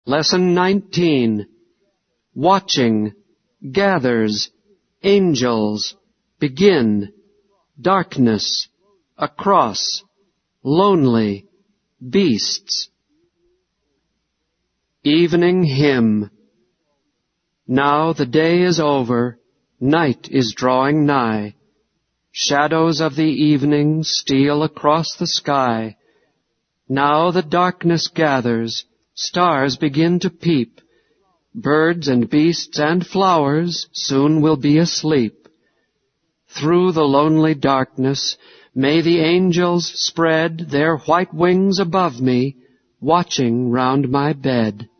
Lesson 19. Watching, gathers, angels, begin, darkness, across, lonely, beasts. Evening Hymn. Now the day is over, night is drawing nigh. Shadows of the evening steal across the sky. Now the darkness gathers, stars begin to peep. Birds and beasts and flowers soon will be asleep. Through the lonely darkness may the angels spread their white wings above me, watching round my bed.